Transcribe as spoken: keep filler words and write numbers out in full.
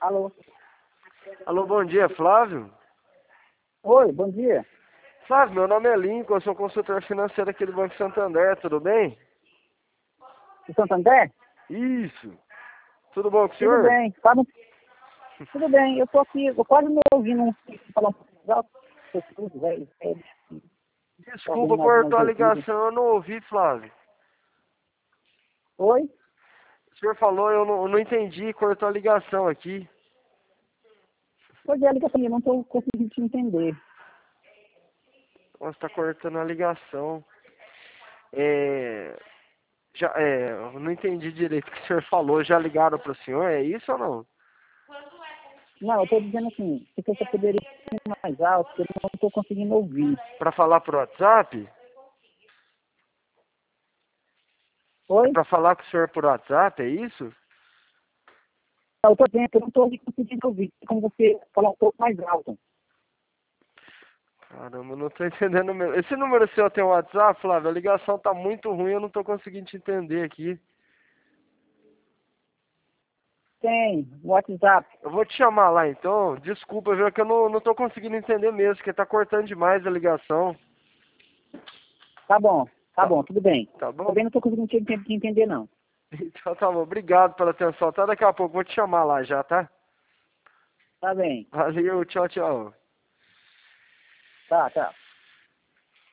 Alô? Alô, bom dia, Flávio? Oi, bom dia. Flávio, meu nome é Lincoln, eu sou consultor financeiro aqui do Banco Santander, tudo bem? De Santander? Isso. Tudo bom com o Tudo senhor? bem. Tá no... Tudo bem, eu tô aqui, eu quase me ouvindo um falar um pouco alto. Eu tudo, velho. É, tô Desculpa, ouvindo algumas cortou a ouvidas. ligação, eu não ouvi, Flávio. Oi? O senhor falou, eu não, eu não entendi, cortou a ligação aqui. Pois é, liga pra mim, eu não tô conseguindo te entender. Nossa, tá cortando a ligação. É... Já, é, eu não entendi direito o que o senhor falou, já ligaram pro senhor, é isso ou não? Não, eu tô dizendo assim, se você poderia ir mais alto, porque eu não tô conseguindo ouvir. Pra falar pro WhatsApp? É Oi? pra falar com o senhor por WhatsApp, é isso? Não, eu tô dizendo que eu não tô conseguindo ouvir. Tem como você falar um pouco mais alto. Caramba, eu não tô entendendo mesmo. Esse número seu tem WhatsApp, Flávio? A ligação tá muito ruim, eu não tô conseguindo te entender aqui. Tem, WhatsApp. Eu vou te chamar lá então. Desculpa, viu? É que eu não, não tô conseguindo entender mesmo, porque tá cortando demais a ligação. Tá bom, tá Tá, bom, tudo bem. tá bom? Também não tô conseguindo te te entender, não. Então tá bom. Obrigado pela atenção. Até daqui a pouco. Vou te chamar lá já, tá? Tá bem. Valeu, tchau, tchau. Tá, tá.